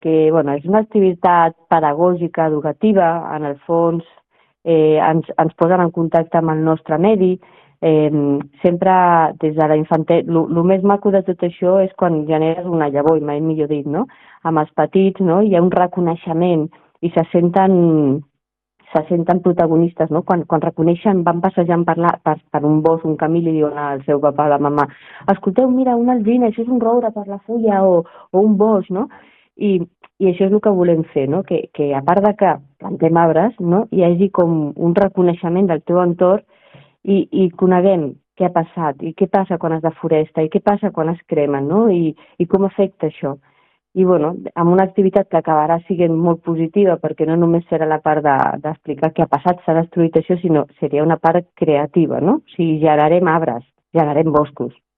bueno, és una activitat pedagògica, educativa, en el fons ens posen en contacte amb el nostre medi. Sempre des de la infanteria, el més maco de tot això és quan generes una llavor, i mai millor dit, no? Amb els petits, no? Hi ha un reconeixement i se senten protagonistes, no? Quan reconeixen, van passejant per un bosc, un camí, li diuen al seu papa, a la mamà: escolteu, mira, una alzina, això és un roure per la fulla, o un bosc, no? I això és el que volem fer, no? Que a part de que plantem arbres, no? Hi hagi com un reconeixement del teu entorn i coneguem què ha passat, i què passa quan es deforesta, i què passa quan es cremen, no? I com afecta això. I bueno, amb una activitat que acabarà sent molt positiva, perquè no només serà la part d'explicar què ha passat, s'ha destruït això, sinó seria una part creativa, no? O sigui, generarem arbres, generarem boscos.